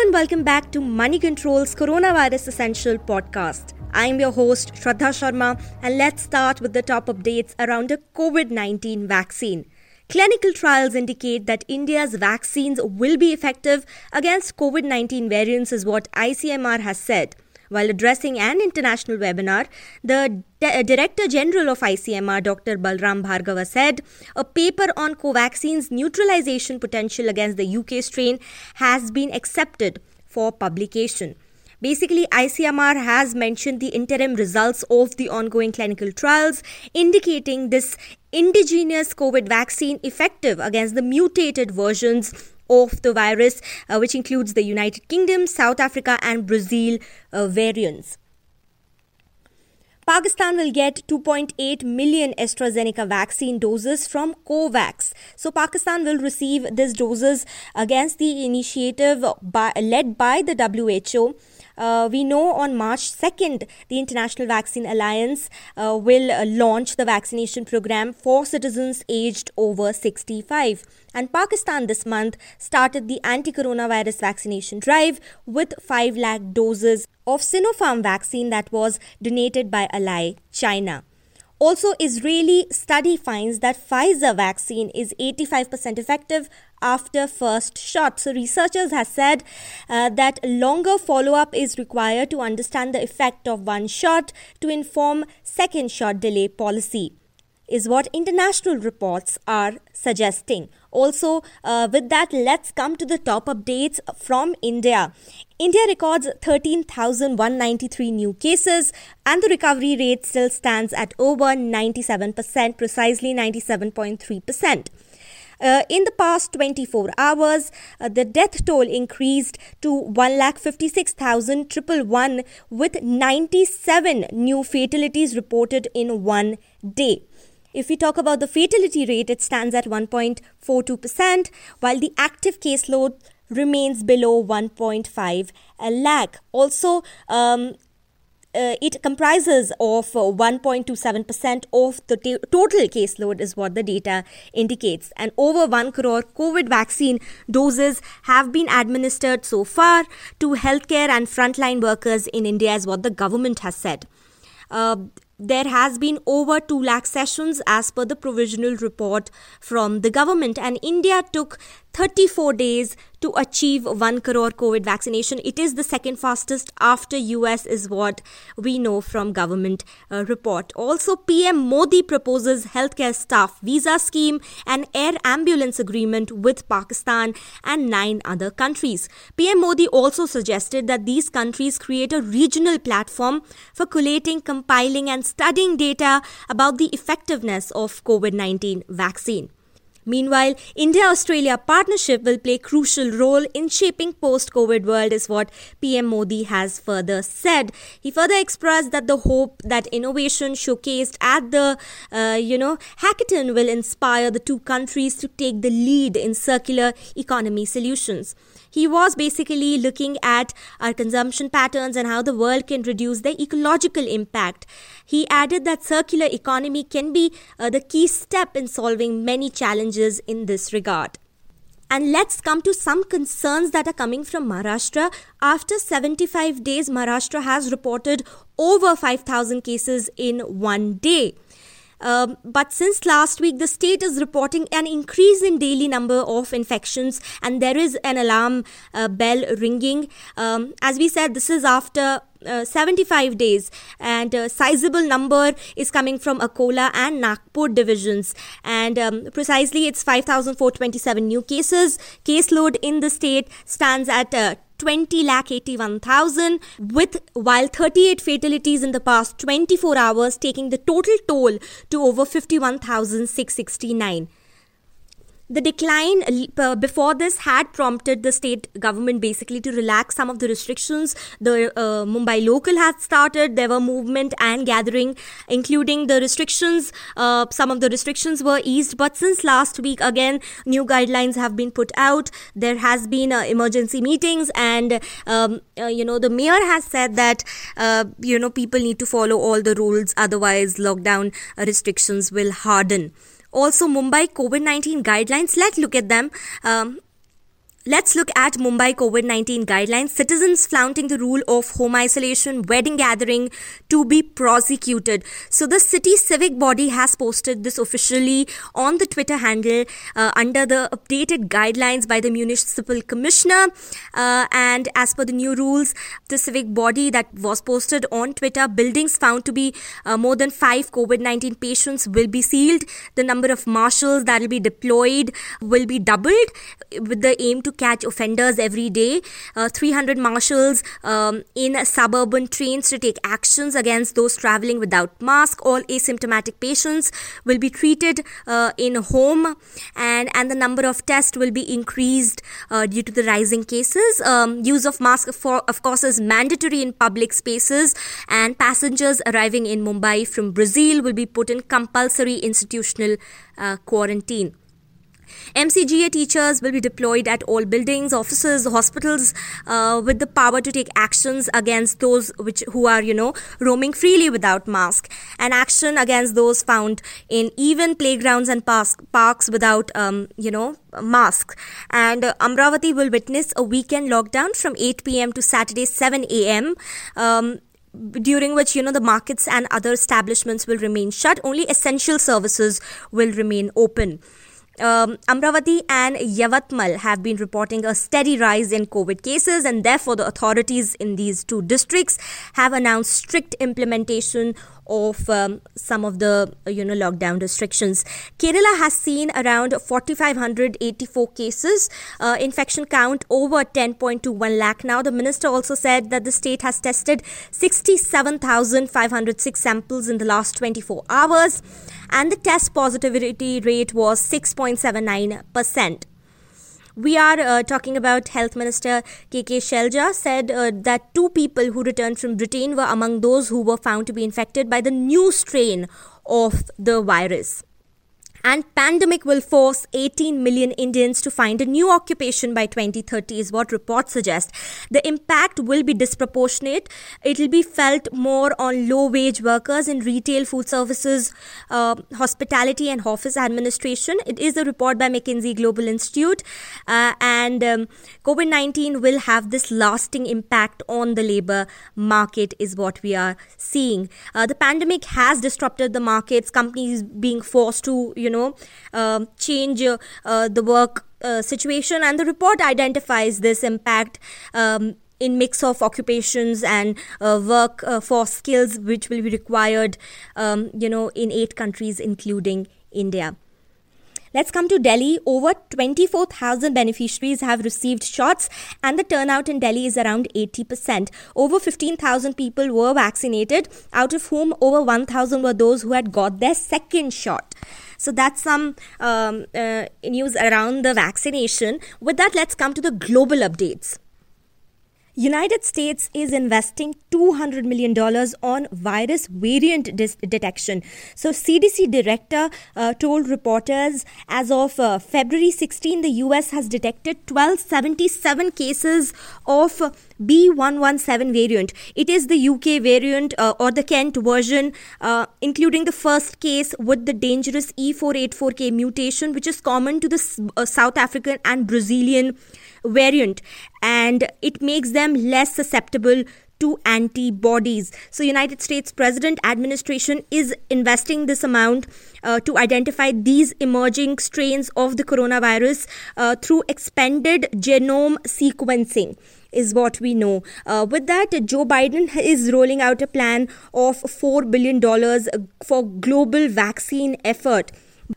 and welcome back to Money Control's Coronavirus Essential podcast. I'm your host, Shraddha Sharma, and let's start with the top updates around the COVID-19 vaccine. Clinical trials indicate that India's vaccines will be effective against COVID-19 variants, is what ICMR has said. While addressing an international webinar, the Director General of ICMR, Dr. Balram Bhargava, said a paper on Covaxin's neutralization potential against the UK strain has been accepted for publication. Basically, ICMR has mentioned the interim results of the ongoing clinical trials, indicating this indigenous COVID vaccine effective against the mutated versions of the virus, which includes the United Kingdom, South Africa and Brazil variants. Pakistan will get 2.8 million AstraZeneca vaccine doses from COVAX. So Pakistan will receive these doses against the initiative led by the WHO. We know on March 2nd, the International Vaccine Alliance will launch the vaccination program for citizens aged over 65. And Pakistan this month started the anti-coronavirus vaccination drive with 5 lakh doses of Sinopharm vaccine that was donated by Ally China. Also, Israeli study finds that Pfizer vaccine is 85% effective after first shot. So researchers have said that longer follow-up is required to understand the effect of one shot to inform second shot delay policy, is what international reports are suggesting. Also, with that, let's come to the top updates from India. India records 13,193 new cases and the recovery rate still stands at over 97%, precisely 97.3%. In the past 24 hours, the death toll increased to 1,56,111 with 97 new fatalities reported in one day. If we talk about the fatality rate, it stands at 1.42%, while the active caseload remains below 1.5 lakh. Also, it comprises of 1.27% of the total caseload, is what the data indicates. And over 1 crore COVID vaccine doses have been administered so far to healthcare and frontline workers in India, is what the government has said. There has been over 2 lakh sessions as per the provisional report from the government, and India took 34 days to achieve 1 crore COVID vaccination. It is the second fastest after US, is what we know from government report. Also, PM Modi proposes healthcare staff visa scheme and air ambulance agreement with Pakistan and 9 other countries. PM Modi also suggested that these countries create a regional platform for collating, compiling and studying data about the effectiveness of COVID-19 vaccine. Meanwhile, India-Australia partnership will play a crucial role in shaping post-COVID world, is what PM Modi has further said. He further expressed that the hope that innovation showcased at the hackathon will inspire the two countries to take the lead in circular economy solutions. He was basically looking at our consumption patterns and how the world can reduce the ecological impact. He added that circular economy can be the key step in solving many challenges in this regard. And let's come to some concerns that are coming from Maharashtra. After 75 days, Maharashtra has reported over 5,000 cases in one day. But since last week, the state is reporting an increase in daily number of infections, and there is an alarm bell ringing. As we said, this is after 75 days, and a sizable number is coming from Akola and Nagpur divisions, and precisely it's 5,427 new cases. Caseload in the state stands at 20,81,000, while 38 fatalities in the past 24 hours, taking the total toll to over 51,669. The decline before this had prompted the state government basically to relax some of the restrictions. The Mumbai local had started. There were movement and gathering, including the restrictions. Some of the restrictions were eased, but since last week, again, new guidelines have been put out. There has been emergency meetings, and the mayor has said that people need to follow all the rules, otherwise lockdown restrictions will harden. Also, Mumbai COVID-19 guidelines, let's look at them. Let's look at Mumbai COVID-19 guidelines. Citizens flouting the rule of home isolation, wedding gathering to be prosecuted. So the city civic body has posted this officially on the Twitter handle under the updated guidelines by the municipal commissioner. And as per the new rules, the civic body that was posted on Twitter, buildings found to be more than 5 COVID-19 patients will be sealed. The number of marshals that will be deployed will be doubled with the aim to catch offenders every day. 300 marshals in suburban trains to take actions against those traveling without mask. All asymptomatic patients will be treated in home, and the number of tests will be increased due to the rising cases. Use of mask, of course, is mandatory in public spaces, and passengers arriving in Mumbai from Brazil will be put in compulsory institutional quarantine. MCGA teachers will be deployed at all buildings, offices, hospitals with the power to take actions against those who are, roaming freely without mask, and action against those found in even playgrounds and parks without, masks. And Amravati will witness a weekend lockdown from 8 p.m. to Saturday 7 a.m. During which, the markets and other establishments will remain shut. Only essential services will remain open. Amravati and Yavatmal have been reporting a steady rise in COVID cases, and therefore the authorities in these two districts have announced strict implementation of some of the lockdown restrictions. Kerala has seen around 4,584 cases, infection count over 10.21 lakh now. The minister also said that the state has tested 67,506 samples in the last 24 hours, and the test positivity rate was 6.79%. We are talking about Health Minister KK Shelja said that 2 people who returned from Britain were among those who were found to be infected by the new strain of the virus. And pandemic will force 18 million Indians to find a new occupation by 2030 is what reports suggest. The impact will be disproportionate. It will be felt more on low-wage workers in retail, food services, hospitality and office administration. It is a report by McKinsey Global Institute. And COVID-19 will have this lasting impact on the labor market is what we are seeing. The pandemic has disrupted the markets, companies being forced to, change the work situation, and the report identifies this impact in mix of occupations and workforce skills which will be required, in 8 countries, including India. Let's come to Delhi. Over 24,000 beneficiaries have received shots, and the turnout in Delhi is around 80%. Over 15,000 people were vaccinated, out of whom over 1,000 were those who had got their second shot. So that's some news around the vaccination. With that, let's come to the global updates. United States is investing $200 million on virus variant detection. So CDC director told reporters as of February 16, the US has detected 1,277 cases of B117 variant. It is the UK variant or the Kent version, including the first case with the dangerous E484K mutation, which is common to the South African and Brazilian variant, and it makes them less susceptible to antibodies. So United States President administration is investing this amount to identify these emerging strains of the coronavirus through expanded genome sequencing is what we know. With that, Joe Biden is rolling out a plan of $4 billion for global vaccine effort.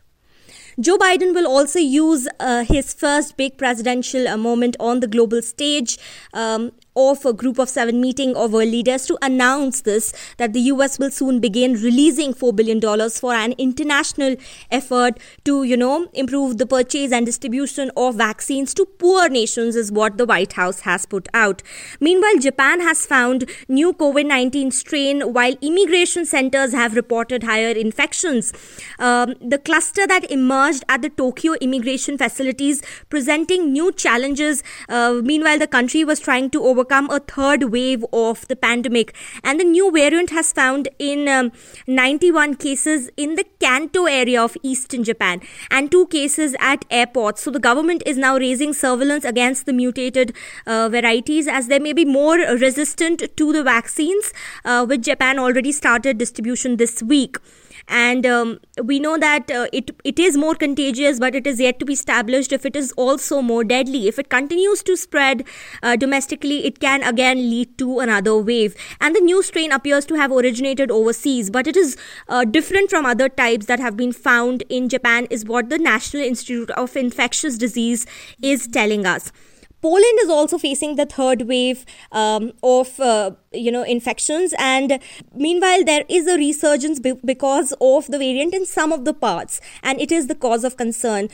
Joe Biden will also use his first big presidential moment on the global stage of a Group of 7 meeting of world leaders to announce this, that the US will soon begin releasing $4 billion for an international effort to, improve the purchase and distribution of vaccines to poor nations is what the White House has put out. Meanwhile, Japan has found new COVID-19 strain while immigration centers have reported higher infections. The cluster that emerged at the Tokyo immigration facilities presenting new challenges. Meanwhile, the country was trying to overcome overcome a third wave of the pandemic. And the new variant has found in 91 cases in the Kanto area of eastern Japan and 2 cases at airports. So the government is now raising surveillance against the mutated varieties, as they may be more resistant to the vaccines, which Japan already started distribution this week. And we know that it is more contagious, but it is yet to be established if it is also more deadly. If it continues to spread domestically, it can again lead to another wave. And the new strain appears to have originated overseas, but it is different from other types that have been found in Japan, is what the National Institute of Infectious Disease is telling us. Poland is also facing the third wave of infections, and meanwhile there is a resurgence because of the variant in some of the parts, and it is the cause of concern.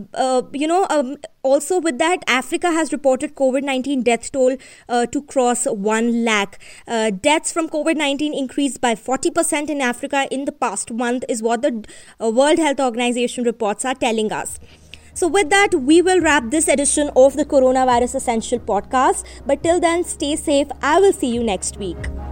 Also with that, Africa has reported COVID-19 death toll to cross 1 lakh. Deaths from COVID-19 increased by 40% in Africa in the past month, is what the World Health Organization reports are telling us. So with that, we will wrap this edition of the Coronavirus Essential podcast. But till then, stay safe. I will see you next week.